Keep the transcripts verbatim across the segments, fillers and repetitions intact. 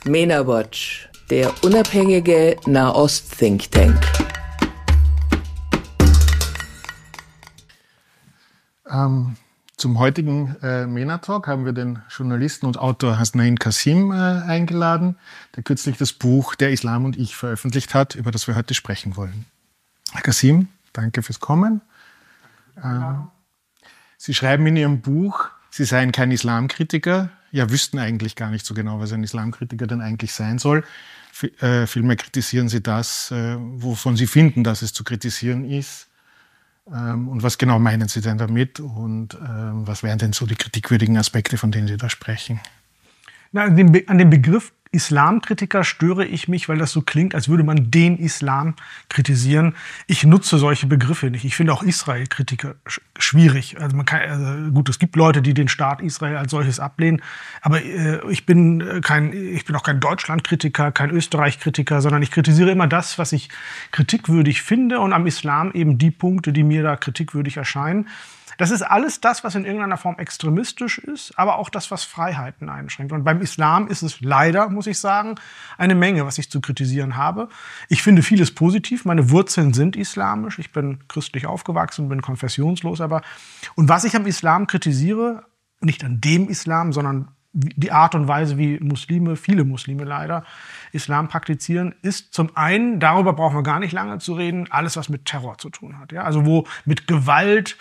MENA Watch, der unabhängige Nahost-Think Tank. Ähm, zum heutigen äh, MENA Talk haben wir den Journalisten und Autor Hasnain Kasim äh, eingeladen, der kürzlich das Buch Der Islam und ich veröffentlicht hat, über das wir heute sprechen wollen. Herr Kasim, danke fürs Kommen. Ähm, Sie schreiben in Ihrem Buch, Sie seien kein Islamkritiker, ja, wüssten eigentlich gar nicht so genau, was ein Islamkritiker denn eigentlich sein soll. V äh, vielmehr kritisieren Sie das, äh, wovon Sie finden, dass es zu kritisieren ist. Ähm, und was genau meinen Sie denn damit? Und ähm, was wären denn so die kritikwürdigen Aspekte, von denen Sie da sprechen? Na, an, dem an dem Begriff Islamkritiker störe ich mich, weil das so klingt, als würde man den Islam kritisieren. Ich nutze solche Begriffe nicht. Ich finde auch Israel-Kritiker sch schwierig. Also man kann, also gut, es gibt Leute, die den Staat Israel als solches ablehnen, aber äh, ich bin kein, ich bin auch kein Deutschland-Kritiker, kein Österreich-Kritiker, sondern ich kritisiere immer das, was ich kritikwürdig finde, und am Islam eben die Punkte, die mir da kritikwürdig erscheinen. Das ist alles das, was in irgendeiner Form extremistisch ist, aber auch das, was Freiheiten einschränkt. Und beim Islam ist es leider, muss ich sagen, eine Menge, was ich zu kritisieren habe. Ich finde vieles positiv. Meine Wurzeln sind islamisch. Ich bin christlich aufgewachsen, bin konfessionslos. Aber und was ich am Islam kritisiere, nicht an dem Islam, sondern die Art und Weise, wie Muslime, viele Muslime leider, Islam praktizieren, ist zum einen, darüber brauchen wir gar nicht lange zu reden, alles, was mit Terror zu tun hat. Ja? Also wo mit Gewalt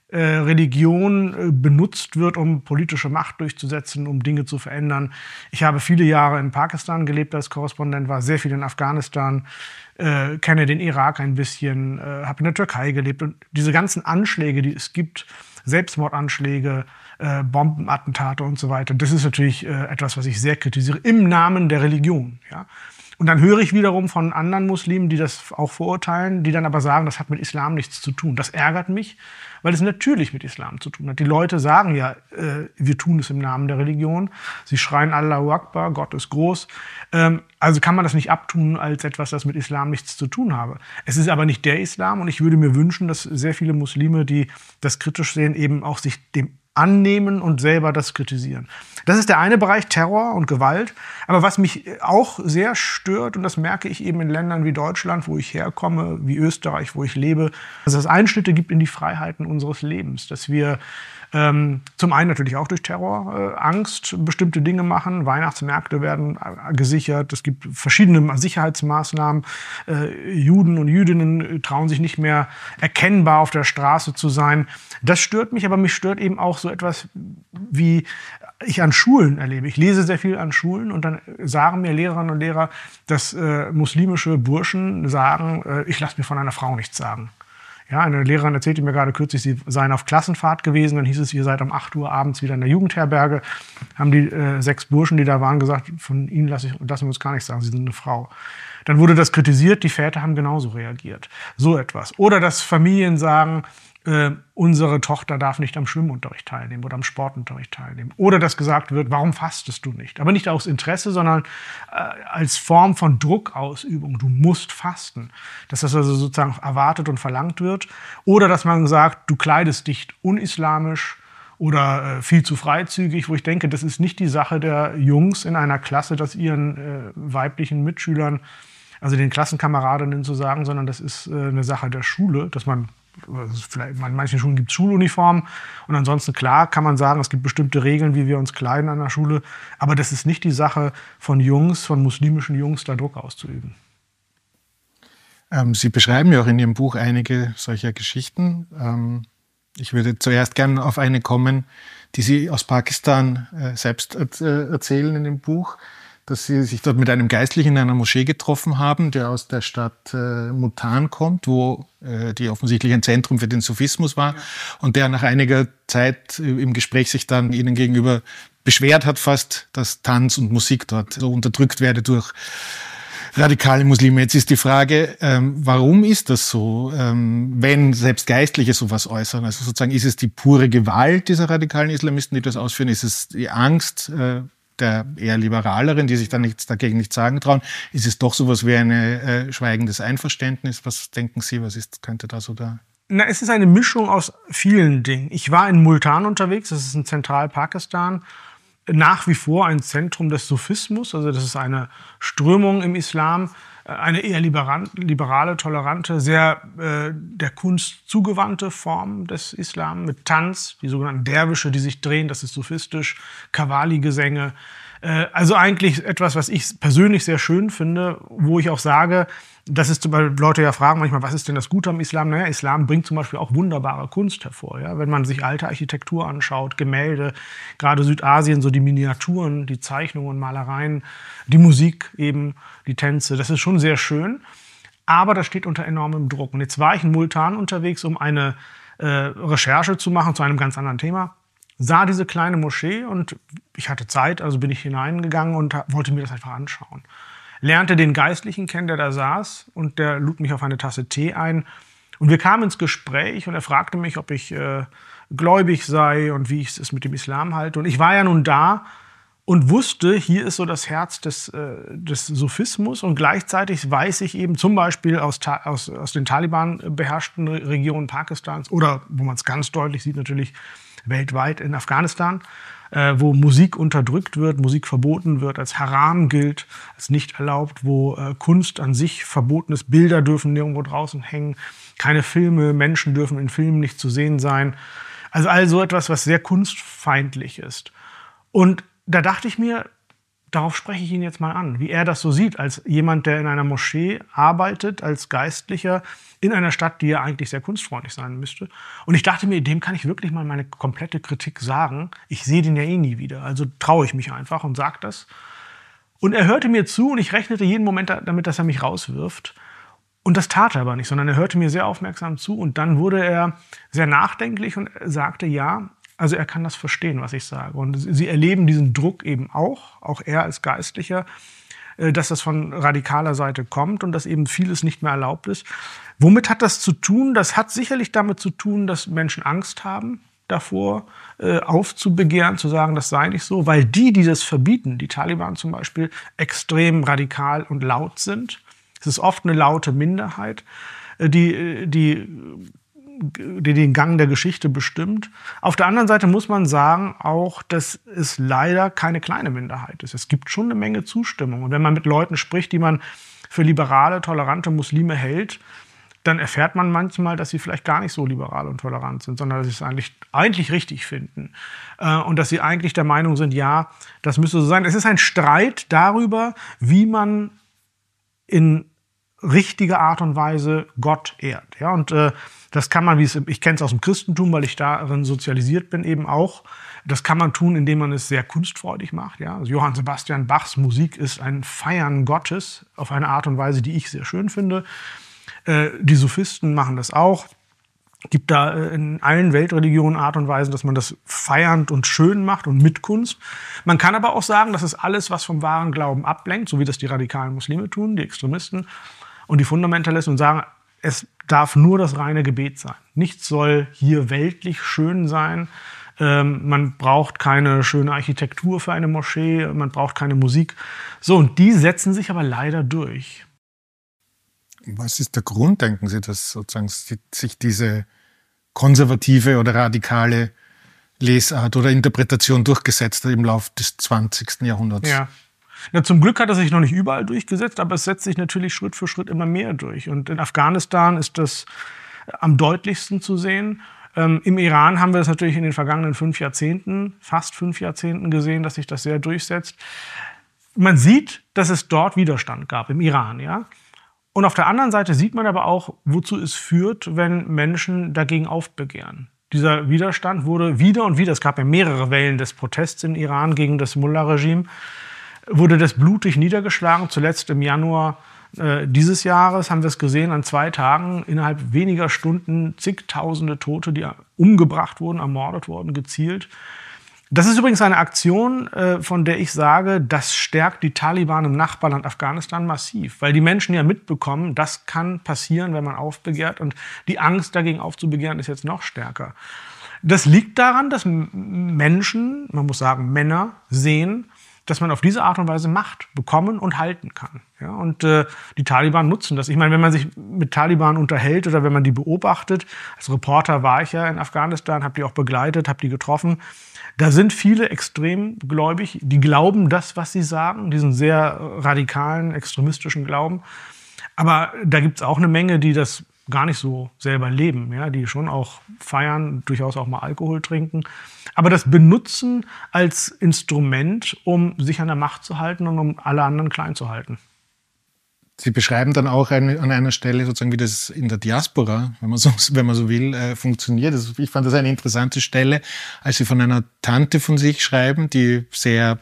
Religion benutzt wird, um politische Macht durchzusetzen, um Dinge zu verändern. Ich habe viele Jahre in Pakistan gelebt als Korrespondent, war sehr viel in Afghanistan, äh, kenne den Irak ein bisschen, äh, habe in der Türkei gelebt. Und diese ganzen Anschläge, die es gibt, Selbstmordanschläge, äh, Bombenattentate und so weiter, das ist natürlich äh, etwas, was ich sehr kritisiere, im Namen der Religion. Ja? Und dann höre ich wiederum von anderen Muslimen, die das auch verurteilen, die dann aber sagen, das hat mit Islam nichts zu tun. Das ärgert mich, weil es natürlich mit Islam zu tun hat. Die Leute sagen ja, äh, wir tun es im Namen der Religion. Sie schreien Allahu Akbar, Gott ist groß. Ähm, also kann man das nicht abtun als etwas, das mit Islam nichts zu tun habe. Es ist aber nicht der Islam, und ich würde mir wünschen, dass sehr viele Muslime, die das kritisch sehen, eben auch sich dem annehmen und selber das kritisieren. Das ist der eine Bereich, Terror und Gewalt. Aber was mich auch sehr stört, und das merke ich eben in Ländern wie Deutschland, wo ich herkomme, wie Österreich, wo ich lebe, dass es Einschnitte gibt in die Freiheiten unseres Lebens. Dass wir ähm, zum einen natürlich auch durch Terror, äh, Angst bestimmte Dinge machen. Weihnachtsmärkte werden äh, gesichert. Es gibt verschiedene Sicherheitsmaßnahmen. Äh, Juden und Jüdinnen trauen sich nicht mehr erkennbar auf der Straße zu sein. Das stört mich, aber mich stört eben auch so etwas, wie ich an Schulen erlebe. Ich lese sehr viel an Schulen, und dann sagen mir Lehrerinnen und Lehrer, dass äh, muslimische Burschen sagen, äh, ich lasse mir von einer Frau nichts sagen. Ja, eine Lehrerin erzählte mir gerade kürzlich, sie seien auf Klassenfahrt gewesen. Dann hieß es, ihr seid um acht Uhr abends wieder in der Jugendherberge. Haben die äh, sechs Burschen, die da waren, gesagt, von ihnen lasse ich, lassen wir uns gar nichts sagen, sie sind eine Frau. Dann wurde das kritisiert, die Väter haben genauso reagiert. So etwas. Oder dass Familien sagen, Äh, unsere Tochter darf nicht am Schwimmunterricht teilnehmen oder am Sportunterricht teilnehmen. Oder dass gesagt wird, warum fastest du nicht? Aber nicht aus Interesse, sondern äh, als Form von Druckausübung. Du musst fasten. Dass das also sozusagen erwartet und verlangt wird. Oder dass man sagt, du kleidest dich unislamisch oder äh, viel zu freizügig, wo ich denke, das ist nicht die Sache der Jungs in einer Klasse, das ihren äh, weiblichen Mitschülern, also den Klassenkameradinnen zu sagen, sondern das ist äh, eine Sache der Schule, dass man vielleicht, in manchen Schulen gibt es Schuluniformen, und ansonsten, klar, kann man sagen, es gibt bestimmte Regeln, wie wir uns kleiden an der Schule, aber das ist nicht die Sache von Jungs, von muslimischen Jungs, da Druck auszuüben. Ähm, Sie beschreiben ja auch in Ihrem Buch einige solcher Geschichten. Ähm, ich würde zuerst gerne auf eine kommen, die Sie aus Pakistan äh, selbst äh, erzählen in dem Buch, dass Sie sich dort mit einem Geistlichen in einer Moschee getroffen haben, der aus der Stadt äh, Multan kommt, wo äh, die offensichtlich ein Zentrum für den Sufismus war, ja. Und der nach einiger Zeit im Gespräch sich dann Ihnen gegenüber beschwert hat fast, dass Tanz und Musik dort so unterdrückt werde durch radikale Muslime. Jetzt ist die Frage, ähm, warum ist das so, ähm, wenn selbst Geistliche sowas äußern? Also sozusagen, ist es die pure Gewalt dieser radikalen Islamisten, die das ausführen? Ist es die Angst äh, der eher Liberaleren, die sich dann nichts dagegen nicht sagen trauen? Ist es doch sowas wie ein äh, schweigendes Einverständnis? Was denken Sie, was ist, könnte da so da? Na, es ist eine Mischung aus vielen Dingen. Ich war in Multan unterwegs, das ist in Zentralpakistan. nach wie vor ein Zentrum des Sufismus. Also das ist eine Strömung im Islam, eine eher liberale, tolerante, sehr äh, der Kunst zugewandte Form des Islam mit Tanz, die sogenannten Derwische, die sich drehen, das ist sufistisch, Qawwali-Gesänge. Äh, also eigentlich etwas, was ich persönlich sehr schön finde, wo ich auch sage, das ist, weil Leute ja fragen manchmal, was ist denn das Gute am Islam? Naja, Islam bringt zum Beispiel auch wunderbare Kunst hervor. Ja? Wenn man sich alte Architektur anschaut, Gemälde, gerade Südasien, so die Miniaturen, die Zeichnungen, Malereien, die Musik eben, die Tänze, das ist schon sehr schön. Aber das steht unter enormem Druck. Und jetzt war ich in Multan unterwegs, um eine äh, Recherche zu machen zu einem ganz anderen Thema. Sah diese kleine Moschee und ich hatte Zeit, also bin ich hineingegangen und wollte mir das einfach anschauen. Lernte den Geistlichen kennen, der da saß, und der lud mich auf eine Tasse Tee ein. Und wir kamen ins Gespräch und er fragte mich, ob ich äh, gläubig sei und wie ich es mit dem Islam halte. Und ich war ja nun da und wusste, hier ist so das Herz des, äh, des Sufismus. Und gleichzeitig weiß ich eben zum Beispiel aus, aus, aus den Taliban beherrschten Regionen Pakistans oder, wo man es ganz deutlich sieht, natürlich weltweit in Afghanistan, äh, wo Musik unterdrückt wird, Musik verboten wird, als Haram gilt, als nicht erlaubt, wo äh, Kunst an sich verboten ist, Bilder dürfen nirgendwo draußen hängen, keine Filme, Menschen dürfen in Filmen nicht zu sehen sein. Also all so etwas, was sehr kunstfeindlich ist. Und da dachte ich mir, darauf spreche ich ihn jetzt mal an, wie er das so sieht, als jemand, der in einer Moschee arbeitet, als Geistlicher, in einer Stadt, die ja eigentlich sehr kunstfreundlich sein müsste. Und ich dachte mir, dem kann ich wirklich mal meine komplette Kritik sagen. Ich sehe den ja eh nie wieder, also traue ich mich einfach und sage das. Und er hörte mir zu und ich rechnete jeden Moment damit, dass er mich rauswirft. Und das tat er aber nicht, sondern er hörte mir sehr aufmerksam zu. Und dann wurde er sehr nachdenklich und sagte, ja, also er kann das verstehen, was ich sage. Und sie erleben diesen Druck eben auch, auch er als Geistlicher, dass das von radikaler Seite kommt und dass eben vieles nicht mehr erlaubt ist. Womit hat das zu tun? Das hat sicherlich damit zu tun, dass Menschen Angst haben davor, äh, aufzubegehren, zu sagen, das sei nicht so, weil die, die das verbieten, die Taliban zum Beispiel, extrem radikal und laut sind. Es ist oft eine laute Minderheit, die, die, die den Gang der Geschichte bestimmt. Auf der anderen Seite muss man sagen auch, dass es leider keine kleine Minderheit ist. Es gibt schon eine Menge Zustimmung. Und wenn man mit Leuten spricht, die man für liberale, tolerante Muslime hält, dann erfährt man manchmal, dass sie vielleicht gar nicht so liberal und tolerant sind, sondern dass sie es eigentlich, eigentlich richtig finden. Äh, und dass sie eigentlich der Meinung sind, ja, das müsste so sein. Es ist ein Streit darüber, wie man in richtiger Art und Weise Gott ehrt. Ja, und äh, das kann man, wie es, ich kenne es aus dem Christentum, weil ich darin sozialisiert bin, eben auch. Das kann man tun, indem man es sehr kunstfreudig macht. Ja? Also Johann Sebastian Bachs Musik ist ein Feiern Gottes auf eine Art und Weise, die ich sehr schön finde. Äh, die Sufisten machen das auch. Es gibt da äh, in allen Weltreligionen Art und Weisen, dass man das feiernd und schön macht und mit Kunst. Man kann aber auch sagen, das ist alles, was vom wahren Glauben ablenkt, so wie das die radikalen Muslime tun, die Extremisten und die Fundamentalisten, und sagen, es darf nur das reine Gebet sein. Nichts soll hier weltlich schön sein. Ähm, man braucht keine schöne Architektur für eine Moschee, man braucht keine Musik. So, und die setzen sich aber leider durch. Was ist der Grund, denken Sie, dass sozusagen sich diese konservative oder radikale Lesart oder Interpretation durchgesetzt hat im Laufe des zwanzigsten Jahrhunderts? Ja. Ja, zum Glück hat es sich noch nicht überall durchgesetzt, aber es setzt sich natürlich Schritt für Schritt immer mehr durch. Und in Afghanistan ist das am deutlichsten zu sehen. Ähm, Im Iran haben wir das natürlich in den vergangenen fünf Jahrzehnten, fast fünf Jahrzehnten gesehen, dass sich das sehr durchsetzt. Man sieht, dass es dort Widerstand gab, im Iran, ja. Und auf der anderen Seite sieht man aber auch, wozu es führt, wenn Menschen dagegen aufbegehren. Dieser Widerstand wurde wieder und wieder, es gab ja mehrere Wellen des Protests in Iran gegen das Mullah-Regime, wurde das blutig niedergeschlagen. Zuletzt im Januar äh, dieses Jahres haben wir es gesehen, an zwei Tagen, innerhalb weniger Stunden zigtausende Tote, die umgebracht wurden, ermordet wurden, gezielt. Das ist übrigens eine Aktion, äh, von der ich sage, das stärkt die Taliban im Nachbarland Afghanistan massiv. Weil die Menschen ja mitbekommen, das kann passieren, wenn man aufbegehrt. Und die Angst dagegen aufzubegehren ist jetzt noch stärker. Das liegt daran, dass Menschen, man muss sagen Männer, sehen, dass man auf diese Art und Weise Macht bekommen und halten kann. Ja, und äh, die Taliban nutzen das. Ich meine, wenn man sich mit Taliban unterhält oder wenn man die beobachtet, als Reporter war ich ja in Afghanistan, habe die auch begleitet, habe die getroffen, Da sind viele extrem gläubig, die glauben das, was sie sagen, diesen sehr radikalen, extremistischen Glauben. Aber da gibt es auch eine Menge, die das gar nicht so selber leben, ja, die schon auch feiern, durchaus auch mal Alkohol trinken, aber das benutzen als Instrument, um sich an der Macht zu halten und um alle anderen klein zu halten. Sie beschreiben dann auch eine, an einer Stelle sozusagen, wie das in der Diaspora, wenn man so, wenn man so will, äh, funktioniert. Also ich fand das eine interessante Stelle, als Sie von einer Tante von sich schreiben, die sehr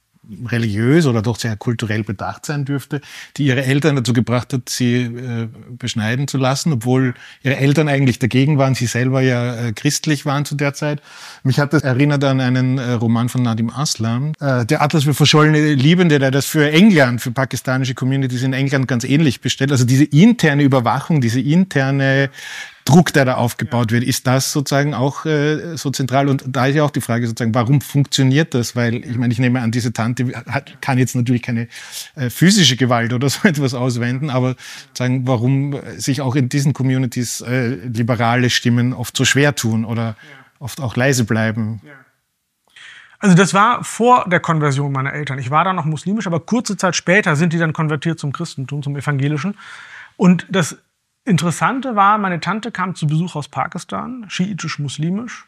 religiös oder doch sehr kulturell bedacht sein dürfte, die ihre Eltern dazu gebracht hat, sie äh, beschneiden zu lassen, obwohl ihre Eltern eigentlich dagegen waren, sie selber ja äh, christlich waren zu der Zeit. Mich hat das erinnert an einen äh, Roman von Nadim Aslam, äh, der Atlas für verschollene Liebende, der das für England, für pakistanische Communities in England ganz ähnlich bestellt. Also diese interne Überwachung, diese interne Druck, der da aufgebaut wird, ist das sozusagen auch äh, so zentral? Und da ist ja auch die Frage sozusagen, warum funktioniert das? Weil ich meine, ich nehme an, diese Tante hat, kann jetzt natürlich keine äh, physische Gewalt oder so etwas auswenden, aber sagen, warum sich auch in diesen Communities äh, liberale Stimmen oft so schwer tun oder ja. oft auch leise bleiben. Ja. Also das war vor der Konversion meiner Eltern. Ich war da noch muslimisch, aber kurze Zeit später sind die dann konvertiert zum Christentum, zum Evangelischen. Und das Interessante war, meine Tante kam zu Besuch aus Pakistan, schiitisch-muslimisch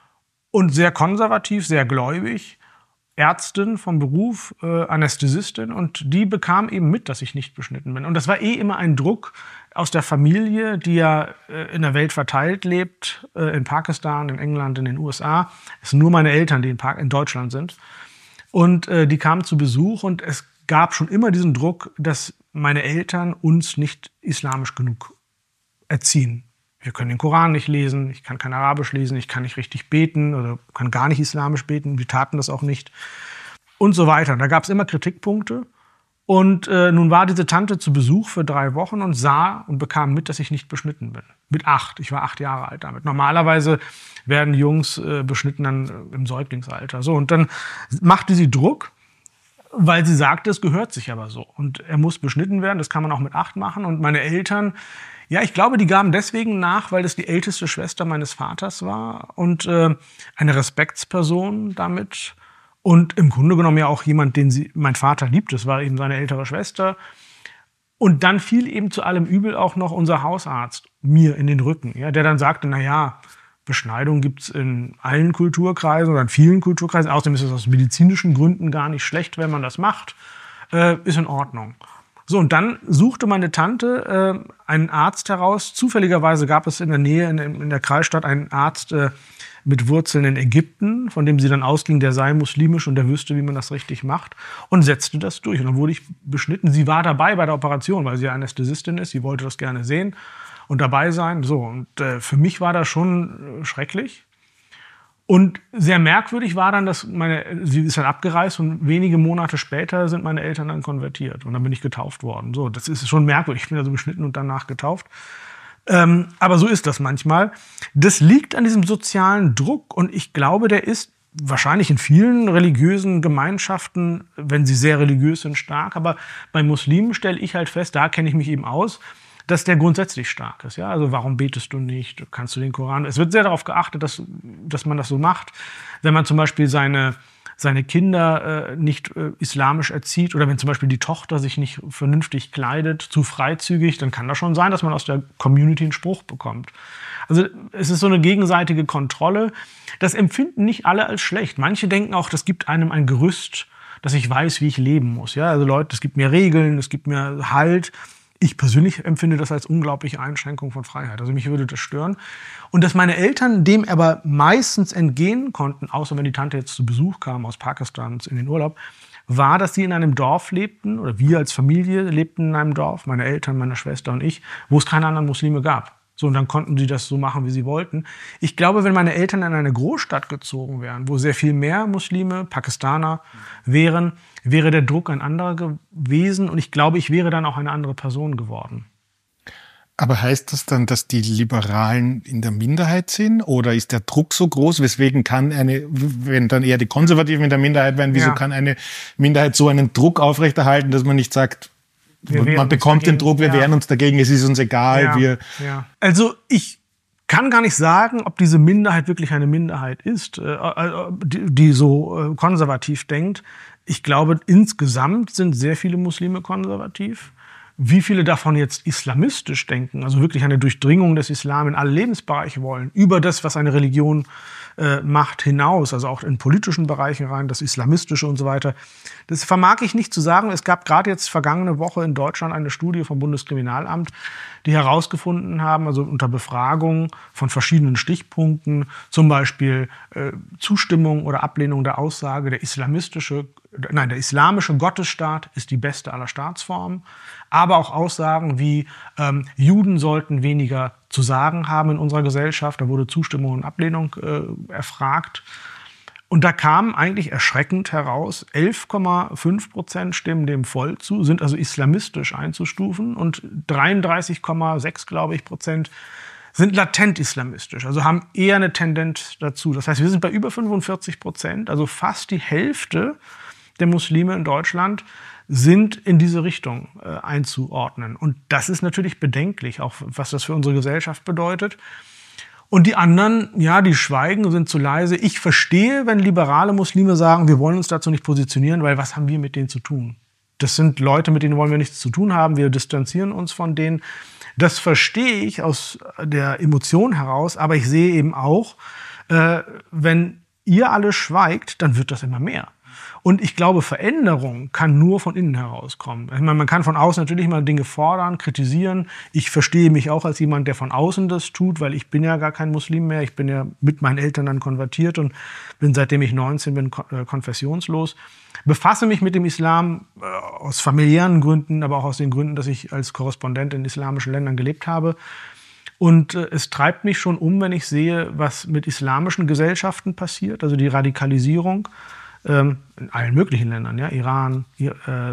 und sehr konservativ, sehr gläubig, Ärztin vom Beruf, äh, Anästhesistin, und die bekam eben mit, dass ich nicht beschnitten bin. Und das war eh immer ein Druck aus der Familie, die ja äh, in der Welt verteilt lebt, äh, in Pakistan, in England, in den U S A. Es sind nur meine Eltern, die in, pa- in Deutschland sind. Und äh, die kamen zu Besuch und es gab schon immer diesen Druck, dass meine Eltern uns nicht islamisch genug erziehen. Wir können den Koran nicht lesen, ich kann kein Arabisch lesen, ich kann nicht richtig beten oder kann gar nicht islamisch beten, wir taten das auch nicht und so weiter. Da gab es immer Kritikpunkte und äh, nun war diese Tante zu Besuch für drei Wochen und sah und bekam mit, dass ich nicht beschnitten bin. Mit acht, ich war acht Jahre alt damit. Normalerweise werden Jungs äh, beschnitten dann äh, im Säuglingsalter. So, und dann machte sie Druck, weil sie sagte, es gehört sich aber so. Und er muss beschnitten werden, das kann man auch mit acht machen. Und meine Eltern, ja, ich glaube, die gaben deswegen nach, weil das die älteste Schwester meines Vaters war und äh, eine Respektsperson damit. Und im Grunde genommen ja auch jemand, den sie, mein Vater liebt, das war eben seine ältere Schwester. Und dann fiel eben zu allem Übel auch noch unser Hausarzt mir in den Rücken, ja, der dann sagte, na ja, Beschneidung gibt es in allen Kulturkreisen oder in vielen Kulturkreisen. Außerdem ist es aus medizinischen Gründen gar nicht schlecht, wenn man das macht. Äh, ist in Ordnung. So, und dann suchte meine Tante äh, einen Arzt heraus. Zufälligerweise gab es in der Nähe, in, in der Kreisstadt, einen Arzt äh, mit Wurzeln in Ägypten, von dem sie dann ausging, der sei muslimisch und der wüsste, wie man das richtig macht, und setzte das durch. Und dann wurde ich beschnitten. Sie war dabei bei der Operation, weil sie ja Anästhesistin ist. Sie wollte das gerne sehen und dabei sein. So, und äh, für mich war das schon äh, schrecklich. Und sehr merkwürdig war dann, dass meine, sie ist dann abgereist und wenige Monate später sind meine Eltern dann konvertiert. Und dann bin ich getauft worden. So, das ist schon merkwürdig. Ich bin also beschnitten und danach getauft. Ähm, aber so ist das manchmal. Das liegt an diesem sozialen Druck. Und ich glaube, der ist wahrscheinlich in vielen religiösen Gemeinschaften, wenn sie sehr religiös sind, stark. Aber bei Muslimen stelle ich halt fest, da kenne ich mich eben aus, dass der grundsätzlich stark ist. Ja? Also warum betest du nicht? Kannst du den Koran? Es wird sehr darauf geachtet, dass, dass man das so macht. Wenn man zum Beispiel seine, seine Kinder äh, nicht äh, islamisch erzieht oder wenn zum Beispiel die Tochter sich nicht vernünftig kleidet, zu freizügig, dann kann das schon sein, dass man aus der Community einen Spruch bekommt. Also es ist so eine gegenseitige Kontrolle. Das empfinden nicht alle als schlecht. Manche denken auch, das gibt einem ein Gerüst, dass ich weiß, wie ich leben muss. Ja? Also Leute, es gibt mir Regeln, es gibt mir Halt. Ich persönlich empfinde das als unglaubliche Einschränkung von Freiheit. Also mich würde das stören. Und dass meine Eltern dem aber meistens entgehen konnten, außer wenn die Tante jetzt zu Besuch kam aus Pakistan in den Urlaub, war, dass sie in einem Dorf lebten, oder wir als Familie lebten in einem Dorf, meine Eltern, meine Schwester und ich, wo es keine anderen Muslime gab. So, und dann konnten sie das so machen, wie sie wollten. Ich glaube, wenn meine Eltern in eine Großstadt gezogen wären, wo sehr viel mehr Muslime, Pakistaner wären, wäre der Druck ein anderer gewesen. Und ich glaube, ich wäre dann auch eine andere Person geworden. Aber heißt das dann, dass die Liberalen in der Minderheit sind? Oder ist der Druck so groß? Weswegen kann eine, wenn dann eher die Konservativen in der Minderheit wären, wieso ja. kann eine Minderheit so einen Druck aufrechterhalten, dass man nicht sagt, man bekommt den Druck, wir ja. wehren uns dagegen, es ist uns egal. Ja, wir ja. Also ich kann gar nicht sagen, ob diese Minderheit wirklich eine Minderheit ist, äh, die, die so äh, konservativ denkt. Ich glaube, insgesamt sind sehr viele Muslime konservativ. Wie viele davon jetzt islamistisch denken, also wirklich eine Durchdringung des Islam in alle Lebensbereiche wollen, über das, was eine Religion äh, macht, hinaus, also auch in politischen Bereichen rein, das Islamistische und so weiter, das vermag ich nicht zu sagen. Es gab gerade jetzt vergangene Woche in Deutschland eine Studie vom Bundeskriminalamt, die herausgefunden haben, also unter Befragung von verschiedenen Stichpunkten, zum Beispiel äh, Zustimmung oder Ablehnung der Aussage, der islamistische, nein, der islamische Gottesstaat ist die beste aller Staatsformen, aber auch Aussagen wie ähm, Juden sollten weniger zu sagen haben in unserer Gesellschaft. Da wurde Zustimmung und Ablehnung äh, erfragt. Und da kam eigentlich erschreckend heraus, elf Komma fünf Prozent stimmen dem voll zu, sind also islamistisch einzustufen, und dreiunddreißig Komma sechs, glaube ich, Prozent sind latent islamistisch, also haben eher eine Tendenz dazu. Das heißt, wir sind bei über fünfundvierzig Prozent, also fast die Hälfte der Muslime in Deutschland sind in diese Richtung äh, einzuordnen. Und das ist natürlich bedenklich, auch was das für unsere Gesellschaft bedeutet. Und die anderen, ja, die schweigen, sind zu leise. Ich verstehe, wenn liberale Muslime sagen, wir wollen uns dazu nicht positionieren, weil was haben wir mit denen zu tun? Das sind Leute, mit denen wollen wir nichts zu tun haben. Wir distanzieren uns von denen. Das verstehe ich aus der Emotion heraus. Aber ich sehe eben auch, äh, wenn ihr alle schweigt, dann wird das immer mehr. Und ich glaube, Veränderung kann nur von innen herauskommen. Ich meine, man kann von außen natürlich mal Dinge fordern, kritisieren. Ich verstehe mich auch als jemand, der von außen das tut, weil ich bin ja gar kein Muslim mehr. Ich bin ja mit meinen Eltern dann konvertiert und bin, seitdem ich neunzehn bin, konfessionslos. Befasse mich mit dem Islam äh, aus familiären Gründen, aber auch aus den Gründen, dass ich als Korrespondent in islamischen Ländern gelebt habe. Und äh, es treibt mich schon um, wenn ich sehe, was mit islamischen Gesellschaften passiert, also die Radikalisierung. In allen möglichen Ländern, ja, Iran, äh,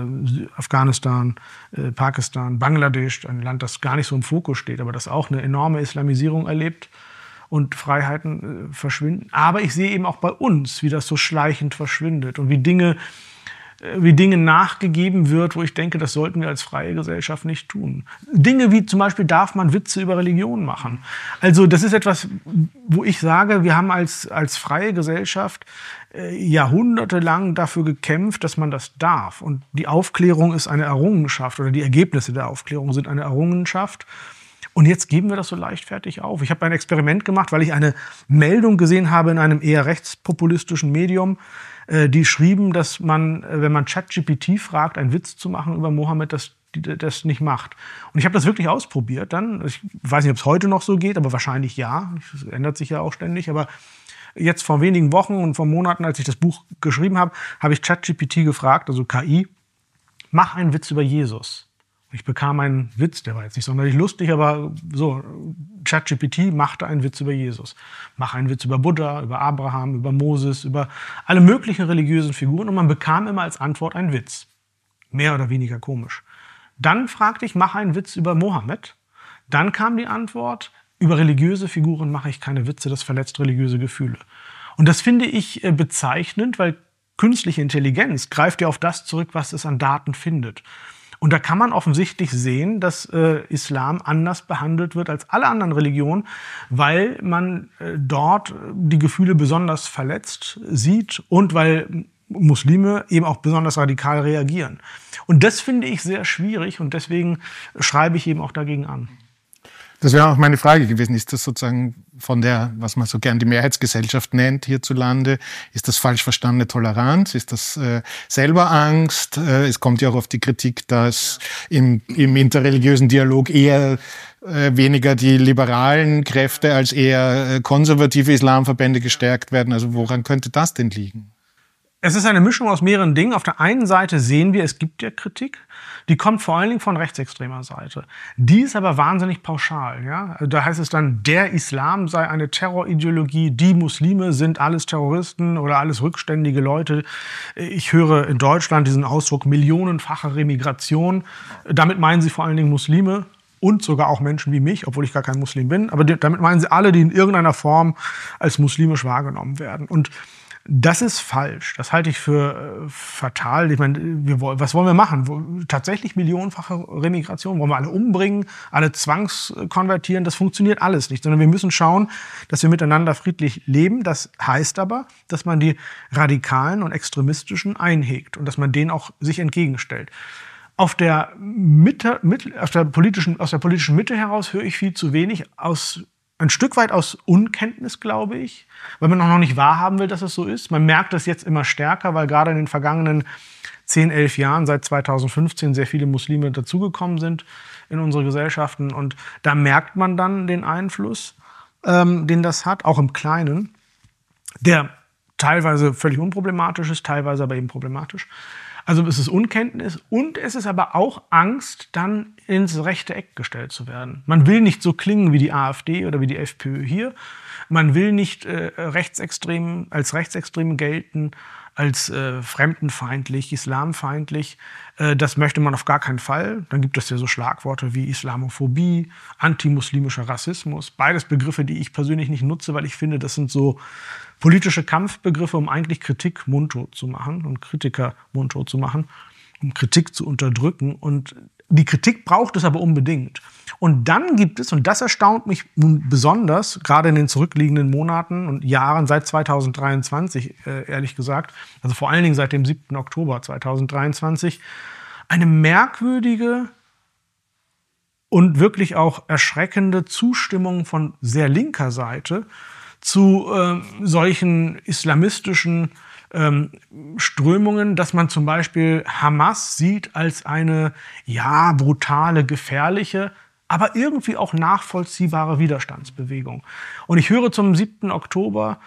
Afghanistan, äh, Pakistan, Bangladesch, ein Land, das gar nicht so im Fokus steht, aber das auch eine enorme Islamisierung erlebt und Freiheiten äh, verschwinden. Aber ich sehe eben auch bei uns, wie das so schleichend verschwindet und wie Dinge, äh, wie Dinge nachgegeben wird, wo ich denke, das sollten wir als freie Gesellschaft nicht tun. Dinge wie zum Beispiel, darf man Witze über Religion machen? Also das ist etwas, wo ich sage, wir haben als, als freie Gesellschaft jahrhundertelang dafür gekämpft, dass man das darf. Und die Aufklärung ist eine Errungenschaft, oder die Ergebnisse der Aufklärung sind eine Errungenschaft. Und jetzt geben wir das so leichtfertig auf. Ich habe ein Experiment gemacht, weil ich eine Meldung gesehen habe in einem eher rechtspopulistischen Medium, die schrieben, dass man, wenn man ChatGPT fragt, einen Witz zu machen über Mohammed, das das nicht macht. Und ich habe das wirklich ausprobiert dann. Ich weiß nicht, ob es heute noch so geht, aber wahrscheinlich ja. Das ändert sich ja auch ständig. Aber jetzt vor wenigen Wochen und vor Monaten, als ich das Buch geschrieben habe, habe ich ChatGPT gefragt, also K I, mach einen Witz über Jesus. Und ich bekam einen Witz, der war jetzt nicht sonderlich lustig, aber so, ChatGPT machte einen Witz über Jesus. Mach einen Witz über Buddha, über Abraham, über Moses, über alle möglichen religiösen Figuren, und man bekam immer als Antwort einen Witz. Mehr oder weniger komisch. Dann fragte ich, mach einen Witz über Mohammed. Dann kam die Antwort, über religiöse Figuren mache ich keine Witze, das verletzt religiöse Gefühle. Und das finde ich bezeichnend, weil künstliche Intelligenz greift ja auf das zurück, was es an Daten findet. Und da kann man offensichtlich sehen, dass äh, Islam anders behandelt wird als alle anderen Religionen, weil man äh, dort die Gefühle besonders verletzt sieht und weil Muslime eben auch besonders radikal reagieren. Und das finde ich sehr schwierig, und deswegen schreibe ich eben auch dagegen an. Das wäre auch meine Frage gewesen. Ist das sozusagen von der, was man so gern die Mehrheitsgesellschaft nennt hierzulande, ist das falsch verstandene Toleranz? Ist das äh, selber Angst? Äh, es kommt ja auch auf die Kritik, dass im, im interreligiösen Dialog eher äh, weniger die liberalen Kräfte als eher äh, konservative Islamverbände gestärkt werden. Also woran könnte das denn liegen? Es ist eine Mischung aus mehreren Dingen. Auf der einen Seite sehen wir, es gibt ja Kritik. Die kommt vor allen Dingen von rechtsextremer Seite. Die ist aber wahnsinnig pauschal. Ja? Da heißt es dann, der Islam sei eine Terrorideologie, die Muslime sind alles Terroristen oder alles rückständige Leute. Ich höre in Deutschland diesen Ausdruck millionenfache Remigration. Damit meinen sie vor allen Dingen Muslime und sogar auch Menschen wie mich, obwohl ich gar kein Muslim bin. Aber damit meinen sie alle, die in irgendeiner Form als muslimisch wahrgenommen werden. Und Das ist falsch. Das halte ich für äh, fatal. Ich meine, wir, was wollen wir machen? Wo, tatsächlich millionenfache Remigration? Wollen wir alle umbringen, alle zwangskonvertieren? Das funktioniert alles nicht. Sondern wir müssen schauen, dass wir miteinander friedlich leben. Das heißt aber, dass man die Radikalen und Extremistischen einhegt und dass man denen auch sich entgegenstellt. Auf der Mitte, mit, aus, der politischen, aus der politischen Mitte heraus höre ich viel zu wenig aus ein Stück weit aus Unkenntnis, glaube ich, weil man auch noch nicht wahrhaben will, dass es so ist. Man merkt das jetzt immer stärker, weil gerade in den vergangenen zehn, elf Jahren, seit zweitausendfünfzehn, sehr viele Muslime dazugekommen sind in unsere Gesellschaften. Und da merkt man dann den Einfluss, ähm, den das hat, auch im Kleinen, der teilweise völlig unproblematisch ist, teilweise aber eben problematisch. Also es ist Unkenntnis und es ist aber auch Angst, dann ins rechte Eck gestellt zu werden. Man will nicht so klingen wie die AfD oder wie die FPÖ hier. Man will nicht äh, rechtsextrem, als rechtsextrem gelten, als äh, fremdenfeindlich, islamfeindlich. Äh, das möchte man auf gar keinen Fall. Dann gibt es ja so Schlagworte wie Islamophobie, antimuslimischer Rassismus. Beides Begriffe, die ich persönlich nicht nutze, weil ich finde, das sind so politische Kampfbegriffe, um eigentlich Kritik mundtot zu machen und Kritiker mundtot zu machen, um Kritik zu unterdrücken. Und die Kritik braucht es aber unbedingt. Und dann gibt es, und das erstaunt mich nun besonders, gerade in den zurückliegenden Monaten und Jahren seit zweitausenddreiundzwanzig, äh, ehrlich gesagt, also vor allen Dingen seit dem siebten Oktober zweitausenddreiundzwanzig, eine merkwürdige und wirklich auch erschreckende Zustimmung von sehr linker Seite zu äh, solchen islamistischen ähm, Strömungen, dass man zum Beispiel Hamas sieht als eine, ja, brutale, gefährliche, aber irgendwie auch nachvollziehbare Widerstandsbewegung. Und ich höre zum siebten Oktober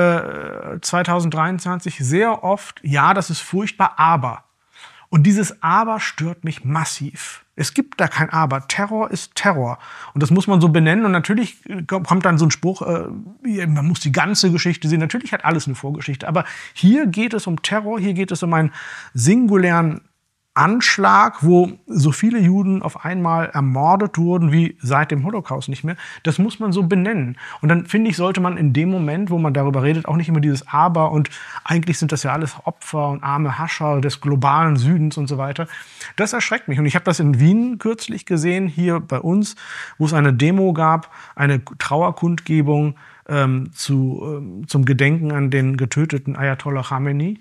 äh, zweitausenddreiundzwanzig sehr oft, ja, das ist furchtbar, aber. Und dieses Aber stört mich massiv. Es gibt da kein Aber. Terror ist Terror. Und das muss man so benennen. Und natürlich kommt dann so ein Spruch, äh, man muss die ganze Geschichte sehen. Natürlich hat alles eine Vorgeschichte. Aber hier geht es um Terror, hier geht es um einen singulären Anschlag, wo so viele Juden auf einmal ermordet wurden wie seit dem Holocaust nicht mehr. Das muss man so benennen. Und dann finde ich, sollte man in dem Moment, wo man darüber redet, auch nicht immer dieses Aber und eigentlich sind das ja alles Opfer und arme Hascher des globalen Südens und so weiter. Das erschreckt mich. Und ich habe das in Wien kürzlich gesehen, hier bei uns, wo es eine Demo gab, eine Trauerkundgebung ähm, zu, ähm, zum Gedenken an den getöteten Ayatollah Khamenei,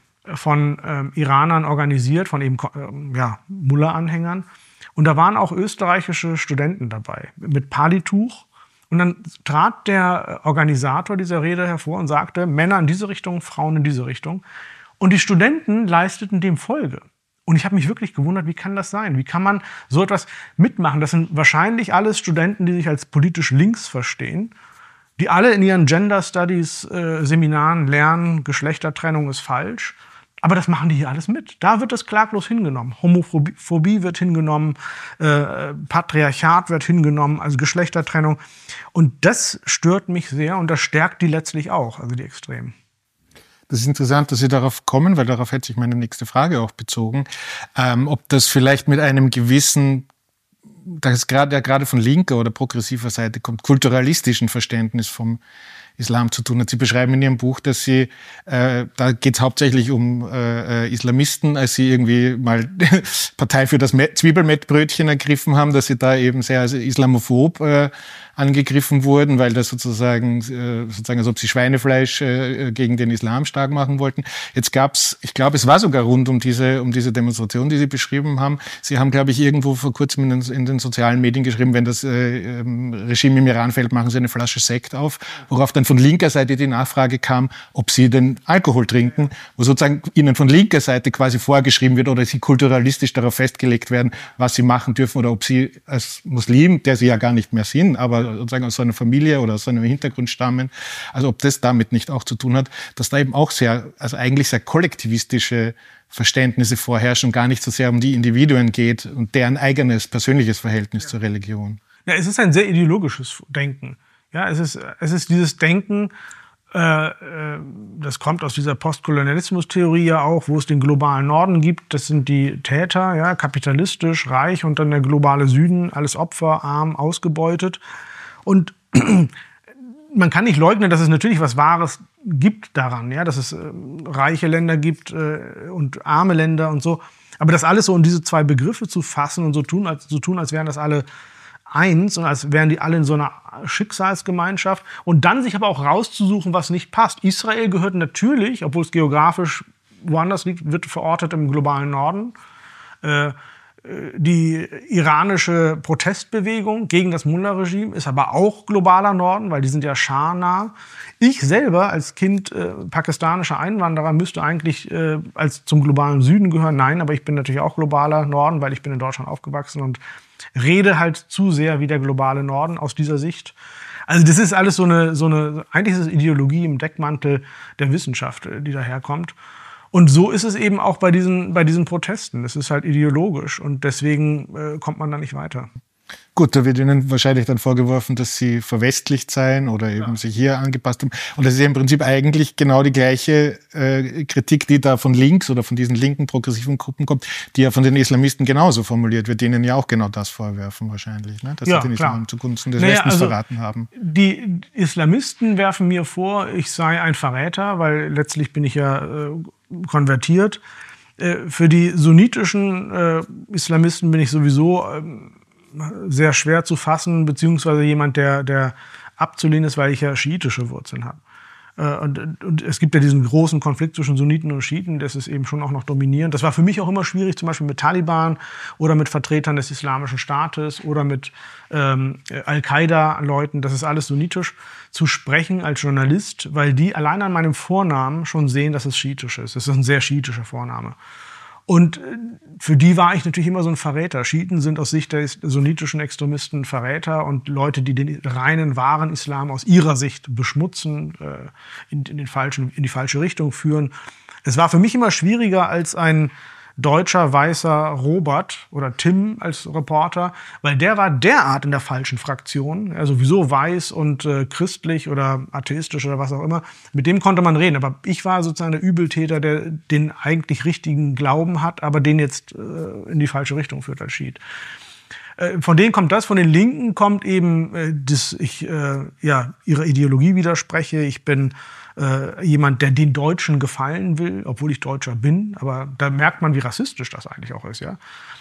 von ähm, Iranern organisiert, von eben ähm, ja, Mullah-Anhängern. Und da waren auch österreichische Studenten dabei, mit Palituch. Und dann trat der Organisator dieser Rede hervor und sagte, Männer in diese Richtung, Frauen in diese Richtung. Und die Studenten leisteten dem Folge. Und ich habe mich wirklich gewundert, wie kann das sein? Wie kann man so etwas mitmachen? Das sind wahrscheinlich alles Studenten, die sich als politisch links verstehen, die alle in ihren Gender Studies äh, Seminaren lernen, Geschlechtertrennung ist falsch. Aber das machen die hier alles mit. Da wird das klaglos hingenommen. Homophobie wird hingenommen, äh, Patriarchat wird hingenommen, also Geschlechtertrennung. Und das stört mich sehr und das stärkt die letztlich auch, also die Extremen. Das ist interessant, dass Sie darauf kommen, weil darauf hätte sich meine nächste Frage auch bezogen. Ähm, ob das vielleicht mit einem gewissen, das gerade, ja gerade von linker oder progressiver Seite kommt, kulturalistischen Verständnis vom Islam zu tun hat. Sie beschreiben in Ihrem Buch, dass Sie, äh, da geht es hauptsächlich um äh, Islamisten, als Sie irgendwie mal Partei für das Zwiebelmettbrötchen ergriffen haben, dass Sie da eben sehr als islamophob äh, angegriffen wurden, weil das sozusagen, äh, sozusagen, als ob Sie Schweinefleisch äh, gegen den Islam stark machen wollten. Jetzt gab's, ich glaube, es war sogar rund um diese, um diese Demonstration, die Sie beschrieben haben. Sie haben, glaube ich, irgendwo vor kurzem in den, in den sozialen Medien geschrieben, wenn das äh, Regime im Iran fällt, machen Sie eine Flasche Sekt auf, worauf dann von linker Seite die Nachfrage kam, ob Sie den Alkohol trinken, wo sozusagen Ihnen von linker Seite quasi vorgeschrieben wird oder Sie kulturalistisch darauf festgelegt werden, was Sie machen dürfen oder ob Sie als Muslim, der Sie ja gar nicht mehr sind, aber sozusagen aus so einer Familie oder aus so einem Hintergrund stammen, also ob das damit nicht auch zu tun hat, dass da eben auch sehr, also eigentlich sehr kollektivistische Verständnisse vorherrschen und gar nicht so sehr um die Individuen geht und deren eigenes persönliches Verhältnis ja. zur Religion. Ja, es ist ein sehr ideologisches Denken. Ja, es ist, es ist dieses Denken, äh, äh, das kommt aus dieser Postkolonialismus-Theorie ja auch, wo es den globalen Norden gibt. Das sind die Täter, ja, kapitalistisch, reich und dann der globale Süden, alles Opfer, arm, ausgebeutet. Und man kann nicht leugnen, dass es natürlich was Wahres gibt daran, ja, dass es äh, reiche Länder gibt äh, und arme Länder und so. Aber das alles so in diese zwei Begriffe zu fassen und so tun, als, so tun, als wären das alle eins und als wären die alle in so einer Schicksalsgemeinschaft und dann sich aber auch rauszusuchen, was nicht passt. Israel gehört natürlich, obwohl es geografisch woanders liegt, wird verortet im globalen Norden. Äh, die iranische Protestbewegung gegen das Mullah-Regime ist aber auch globaler Norden, weil die sind ja schah-nah. Ich selber als Kind äh, pakistanischer Einwanderer müsste eigentlich äh, als zum globalen Süden gehören. Nein, aber ich bin natürlich auch globaler Norden, weil ich bin in Deutschland aufgewachsen und rede halt zu sehr wie der globale Norden aus dieser Sicht. Also das ist alles so eine, so eine, eigentlich ist es Ideologie im Deckmantel der Wissenschaft, die daherkommt. Und so ist es eben auch bei diesen, bei diesen Protesten. Es ist halt ideologisch und deswegen äh, kommt man da nicht weiter. Gut, da wird Ihnen wahrscheinlich dann vorgeworfen, dass Sie verwestlicht seien oder eben ja. sich hier angepasst haben. Und das ist ja im Prinzip eigentlich genau die gleiche äh, Kritik, die da von links oder von diesen linken progressiven Gruppen kommt, die ja von den Islamisten genauso formuliert wird, denen ja auch genau das vorwerfen wahrscheinlich, ne? Dass ja, sie den klar. Islam zugunsten des naja, Westens also verraten haben. Die Islamisten werfen mir vor, ich sei ein Verräter, weil letztlich bin ich ja äh, konvertiert. Äh, für die sunnitischen äh, Islamisten bin ich sowieso äh, sehr schwer zu fassen, beziehungsweise jemand, der, der abzulehnen ist, weil ich ja schiitische Wurzeln habe. Und, und es gibt ja diesen großen Konflikt zwischen Sunniten und Schiiten, das ist eben schon auch noch dominierend. Das war für mich auch immer schwierig, zum Beispiel mit Taliban oder mit Vertretern des Islamischen Staates oder mit ähm, Al-Qaida-Leuten, das ist alles sunnitisch, zu sprechen als Journalist, weil die allein an meinem Vornamen schon sehen, dass es schiitisch ist. Es ist ein sehr schiitischer Vorname. Und für die war ich natürlich immer so ein Verräter. Schiiten sind aus Sicht der sunnitischen Extremisten Verräter und Leute, die den reinen, wahren Islam aus ihrer Sicht beschmutzen, in, in, den falschen, in die falsche Richtung führen. Es war für mich immer schwieriger als ein deutscher, weißer Robert oder Tim als Reporter, weil der war derart in der falschen Fraktion, ja, sowieso weiß und äh, christlich oder atheistisch oder was auch immer, mit dem konnte man reden. Aber ich war sozusagen der Übeltäter, der den eigentlich richtigen Glauben hat, aber den jetzt äh, in die falsche Richtung führt als Schiit. Äh, von denen kommt das, von den Linken kommt eben, äh, dass ich äh, ja, ihrer Ideologie widerspreche. Ich bin Äh, jemand, der den Deutschen gefallen will, obwohl ich Deutscher bin, aber da merkt man, wie rassistisch das eigentlich auch ist, ja.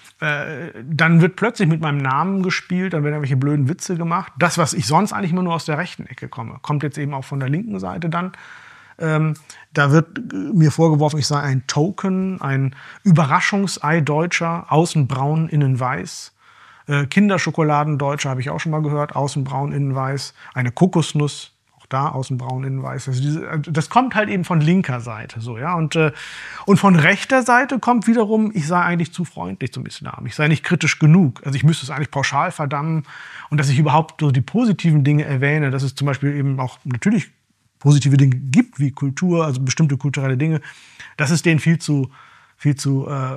Äh, dann wird plötzlich mit meinem Namen gespielt, dann werden irgendwelche blöden Witze gemacht. Das, was ich sonst eigentlich immer nur aus der rechten Ecke komme, kommt jetzt eben auch von der linken Seite dann. Ähm, da wird mir vorgeworfen, ich sei ein Token, ein Überraschungsei-Deutscher, außen braun, innen weiß. Äh, Kinderschokoladendeutscher habe ich auch schon mal gehört, außen braun, innen weiß. Eine Kokosnuss, da, außen braun, innen weiß. Also diese, das kommt halt eben von linker Seite. So, ja? und, äh, und von rechter Seite kommt wiederum, ich sei eigentlich zu freundlich zum Islam. Ich sei nicht kritisch genug. Also ich müsste es eigentlich pauschal verdammen. Und dass ich überhaupt so die positiven Dinge erwähne, dass es zum Beispiel eben auch natürlich positive Dinge gibt, wie Kultur, also bestimmte kulturelle Dinge, das ist denen viel zu viel zu äh,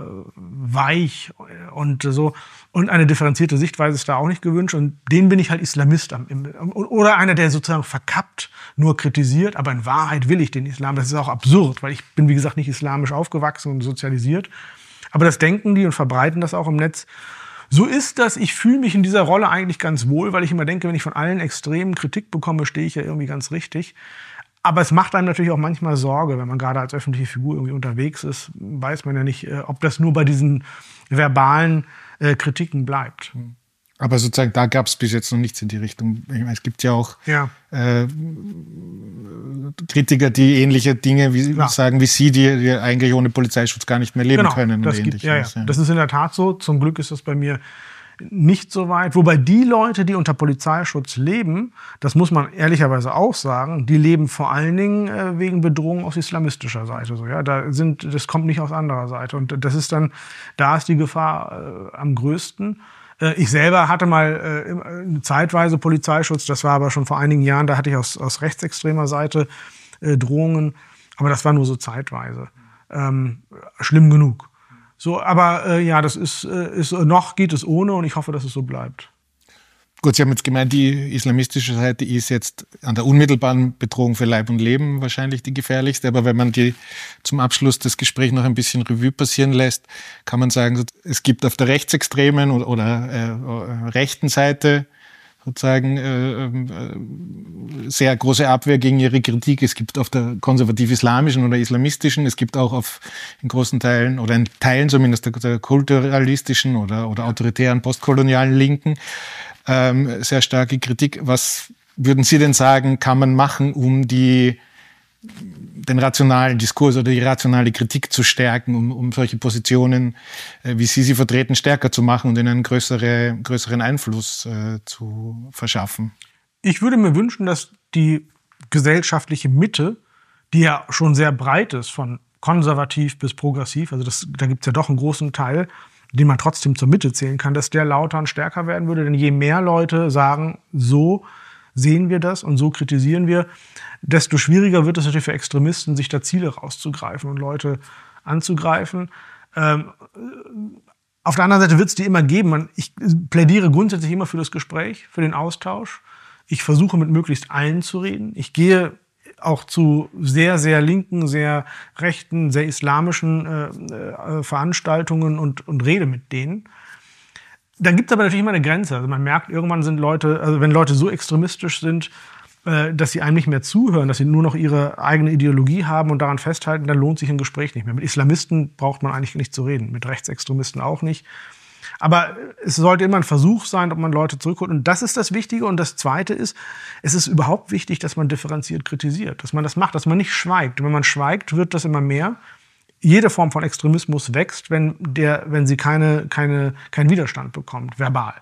weich und so. Und eine differenzierte Sichtweise ist da auch nicht gewünscht. Und den bin ich halt Islamist. Am, im, oder einer, der sozusagen verkappt, nur kritisiert, aber in Wahrheit will ich den Islam. Das ist auch absurd, weil ich bin, wie gesagt, nicht islamisch aufgewachsen und sozialisiert. Aber das denken die und verbreiten das auch im Netz. So ist das. Ich fühle mich in dieser Rolle eigentlich ganz wohl, weil ich immer denke, wenn ich von allen Extremen Kritik bekomme, stehe ich ja irgendwie ganz richtig. Aber es macht einem natürlich auch manchmal Sorge, wenn man gerade als öffentliche Figur irgendwie unterwegs ist, weiß man ja nicht, ob das nur bei diesen verbalen äh, Kritiken bleibt. Aber sozusagen, da gab es bis jetzt noch nichts in die Richtung. Ich meine, es gibt ja auch ja. Äh, Kritiker, die ähnliche Dinge wie, ja. sagen wie Sie, die, die eigentlich ohne Polizeischutz gar nicht mehr leben genau, können. Das, und gibt, ja, ja. ja. das ist in der Tat so. Zum Glück ist das bei mir nicht so weit. Wobei die Leute, die unter Polizeischutz leben, das muss man ehrlicherweise auch sagen, die leben vor allen Dingen äh, wegen Bedrohung aus islamistischer Seite. So, ja? Da sind, das kommt nicht aus anderer Seite. Und das ist dann, da ist die Gefahr äh, am größten. Äh, ich selber hatte mal äh, zeitweise Polizeischutz, das war aber schon vor einigen Jahren, da hatte ich aus, aus rechtsextremer Seite äh, Drohungen, aber das war nur so zeitweise. Ähm, schlimm genug. So, aber äh, ja, das ist, äh, ist, noch geht es ohne und ich hoffe, dass es so bleibt. Gut, Sie haben jetzt gemeint, die islamistische Seite ist jetzt an der unmittelbaren Bedrohung für Leib und Leben wahrscheinlich die gefährlichste. Aber wenn man die zum Abschluss des Gesprächs noch ein bisschen Revue passieren lässt, kann man sagen, es gibt auf der rechtsextremen oder, oder äh, rechten Seite sozusagen äh, äh, sehr große Abwehr gegen ihre Kritik. Es gibt auf der konservativ-islamischen oder islamistischen, es gibt auch auf in großen Teilen oder in Teilen zumindest der, der kulturalistischen oder, oder autoritären postkolonialen Linken ähm, sehr starke Kritik. Was würden Sie denn sagen, kann man machen, um die den rationalen Diskurs oder die rationale Kritik zu stärken, um, um solche Positionen, äh, wie Sie sie vertreten, stärker zu machen und ihnen einen größere, größeren Einfluss äh, zu verschaffen? Ich würde mir wünschen, dass die gesellschaftliche Mitte, die ja schon sehr breit ist, von konservativ bis progressiv, also das, da gibt es ja doch einen großen Teil, den man trotzdem zur Mitte zählen kann, dass der lauter und stärker werden würde. Denn je mehr Leute sagen, so sehen wir das und so kritisieren wir, desto schwieriger wird es natürlich für Extremisten, sich da Ziele rauszugreifen und Leute anzugreifen. Ähm, auf der anderen Seite wird es die immer geben. Ich plädiere grundsätzlich immer für das Gespräch, für den Austausch. Ich versuche mit möglichst allen zu reden. Ich gehe auch zu sehr, sehr linken, sehr rechten, sehr islamischen äh, äh, Veranstaltungen und, und rede mit denen. Dann gibt es aber natürlich immer eine Grenze. Also man merkt, irgendwann sind Leute, also wenn Leute so extremistisch sind, äh, dass sie einem nicht mehr zuhören, dass sie nur noch ihre eigene Ideologie haben und daran festhalten, dann lohnt sich ein Gespräch nicht mehr. Mit Islamisten braucht man eigentlich nicht zu reden, mit Rechtsextremisten auch nicht. Aber es sollte immer ein Versuch sein, ob man Leute zurückholt. Und das ist das Wichtige. Und das Zweite ist, es ist überhaupt wichtig, dass man differenziert kritisiert, dass man das macht, dass man nicht schweigt. Und wenn man schweigt, wird das immer mehr. Jede Form von Extremismus wächst, wenn, der, wenn sie keine, keine, keinen Widerstand bekommt, verbal.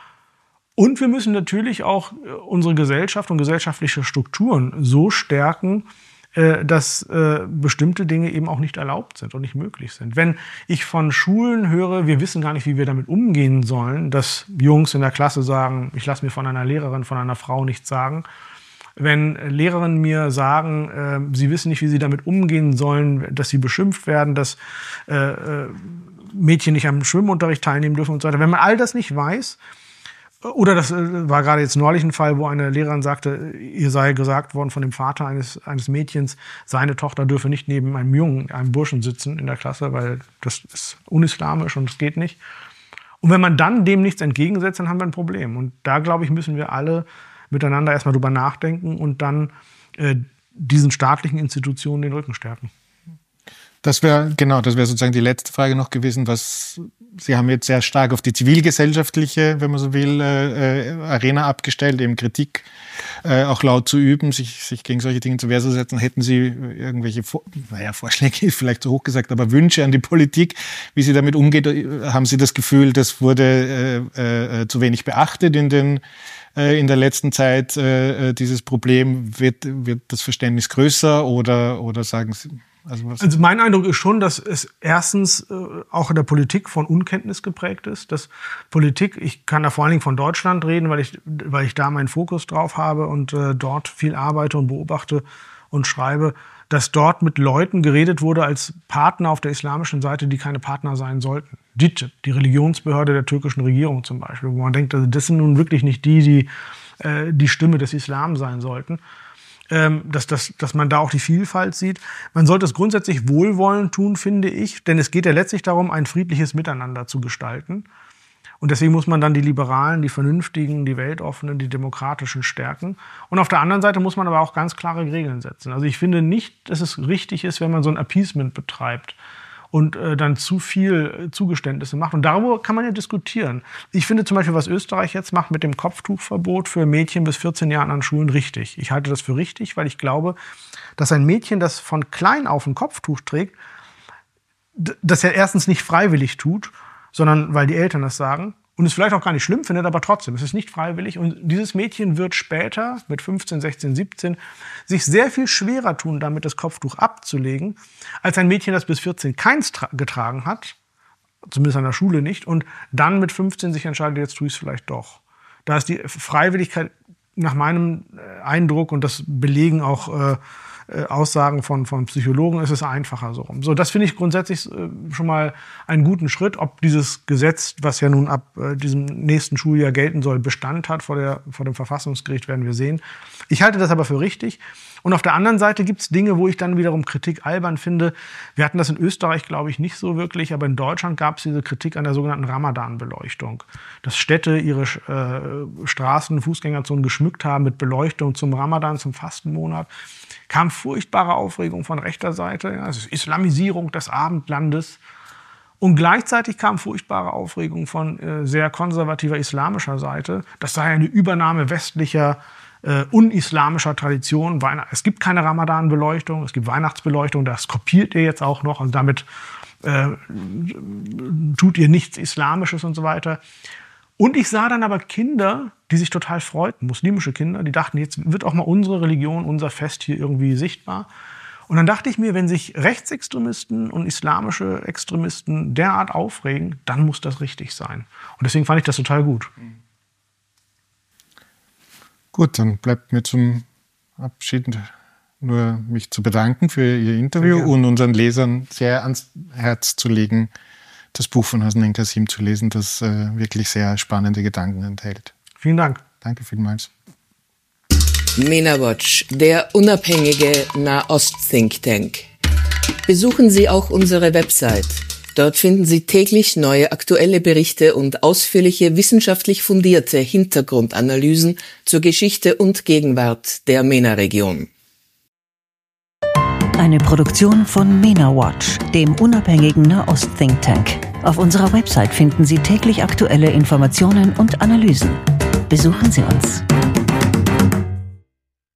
Und wir müssen natürlich auch unsere Gesellschaft und gesellschaftliche Strukturen so stärken, dass bestimmte Dinge eben auch nicht erlaubt sind und nicht möglich sind. Wenn ich von Schulen höre, wir wissen gar nicht, wie wir damit umgehen sollen, dass Jungs in der Klasse sagen, ich lasse mir von einer Lehrerin, von einer Frau nichts sagen, wenn Lehrerinnen mir sagen, äh, sie wissen nicht, wie sie damit umgehen sollen, dass sie beschimpft werden, dass äh, Mädchen nicht am Schwimmunterricht teilnehmen dürfen und so weiter. Wenn man all das nicht weiß, oder das äh, war gerade jetzt neulich ein Fall, wo eine Lehrerin sagte, ihr sei gesagt worden von dem Vater eines, eines Mädchens, seine Tochter dürfe nicht neben einem Jungen, einem Burschen sitzen in der Klasse, weil das ist unislamisch und das geht nicht. Und wenn man dann dem nichts entgegensetzt, dann haben wir ein Problem. Und da, glaube ich, müssen wir alle miteinander erstmal drüber nachdenken und dann äh, diesen staatlichen Institutionen den Rücken stärken. Das wäre, genau, das wäre sozusagen die letzte Frage noch gewesen, was Sie haben jetzt sehr stark auf die zivilgesellschaftliche, wenn man so will, äh, Arena abgestellt, eben Kritik äh, auch laut zu üben, sich, sich gegen solche Dinge zur Wehr zu setzen. Hätten Sie irgendwelche, naja, Vorschläge ist vielleicht zu hoch gesagt, aber Wünsche an die Politik, wie sie damit umgeht? Haben Sie das Gefühl, das wurde äh, äh, zu wenig beachtet in den in der letzten Zeit, äh, dieses Problem, wird, wird das Verständnis größer oder, oder sagen Sie? Also, was? Also mein Eindruck ist schon, dass es erstens äh, auch in der Politik von Unkenntnis geprägt ist. Dass Politik, ich kann da vor allen Dingen von Deutschland reden, weil ich, weil ich da meinen Fokus drauf habe und äh, dort viel arbeite und beobachte und schreibe, dass dort mit Leuten geredet wurde als Partner auf der islamischen Seite, die keine Partner sein sollten. D I T, die Religionsbehörde der türkischen Regierung zum Beispiel, wo man denkt, also das sind nun wirklich nicht die, die äh, die Stimme des Islam sein sollten. Ähm, dass, dass, dass man da auch die Vielfalt sieht. Man sollte es grundsätzlich wohlwollend tun, finde ich, denn es geht ja letztlich darum, ein friedliches Miteinander zu gestalten. Und deswegen muss man dann die Liberalen, die Vernünftigen, die Weltoffenen, die Demokratischen stärken. Und auf der anderen Seite muss man aber auch ganz klare Regeln setzen. Also ich finde nicht, dass es richtig ist, wenn man so ein Appeasement betreibt und äh, dann zu viel Zugeständnisse macht. Und darüber kann man ja diskutieren. Ich finde zum Beispiel, was Österreich jetzt macht mit dem Kopftuchverbot für Mädchen bis vierzehn Jahren an Schulen richtig. Ich halte das für richtig, weil ich glaube, dass ein Mädchen, das von klein auf ein Kopftuch trägt, das ja erstens nicht freiwillig tut, sondern weil die Eltern das sagen und es vielleicht auch gar nicht schlimm findet, aber trotzdem, es ist nicht freiwillig. Und dieses Mädchen wird später, mit fünfzehn, sechzehn, siebzehn, sich sehr viel schwerer tun, damit das Kopftuch abzulegen, als ein Mädchen, das bis vierzehn keins getragen hat, zumindest an der Schule nicht, und dann mit fünfzehn sich entscheidet, jetzt tue ich es vielleicht doch. Da ist die Freiwilligkeit nach meinem Eindruck, und das belegen auch äh, äh, Aussagen von, von Psychologen ist es einfacher so rum. So, das finde ich grundsätzlich äh, schon mal einen guten Schritt. Ob dieses Gesetz, was ja nun ab äh, diesem nächsten Schuljahr gelten soll, Bestand hat vor, der, vor dem Verfassungsgericht, werden wir sehen. Ich halte das aber für richtig. Und auf der anderen Seite gibt es Dinge, wo ich dann wiederum Kritik albern finde. Wir hatten das in Österreich, glaube ich, nicht so wirklich, aber in Deutschland gab es diese Kritik an der sogenannten Ramadan-Beleuchtung. Dass Städte ihre äh, Straßen, Fußgängerzonen geschmückt haben mit Beleuchtung zum Ramadan, zum Fastenmonat. Kam furchtbare Aufregung von rechter Seite. Ja, das ist Islamisierung des Abendlandes. Und gleichzeitig kam furchtbare Aufregung von äh, sehr konservativer islamischer Seite. Das sei eine Übernahme westlicher Uh, unislamischer Tradition. Es gibt keine Ramadan-Beleuchtung, es gibt Weihnachtsbeleuchtung, das kopiert ihr jetzt auch noch und damit äh, tut ihr nichts Islamisches und so weiter. Und ich sah dann aber Kinder, die sich total freuten, muslimische Kinder, die dachten, jetzt wird auch mal unsere Religion, unser Fest hier irgendwie sichtbar. Und dann dachte ich mir, wenn sich Rechtsextremisten und islamische Extremisten derart aufregen, dann muss das richtig sein. Und deswegen fand ich das total gut. Gut, dann bleibt mir zum Abschied nur mich zu bedanken für Ihr Interview und unseren Lesern sehr ans Herz zu legen, das Buch von Hasnain Kasim zu lesen, das äh, wirklich sehr spannende Gedanken enthält. Vielen Dank. Danke vielmals. MENA Watch, der unabhängige Nahost-Think Tank. Besuchen Sie auch unsere Website. Dort finden Sie täglich neue aktuelle Berichte und ausführliche wissenschaftlich fundierte Hintergrundanalysen zur Geschichte und Gegenwart der MENA-Region. Eine Produktion von MENA Watch, dem unabhängigen Nahost-Think Tank. Auf unserer Website finden Sie täglich aktuelle Informationen und Analysen. Besuchen Sie uns.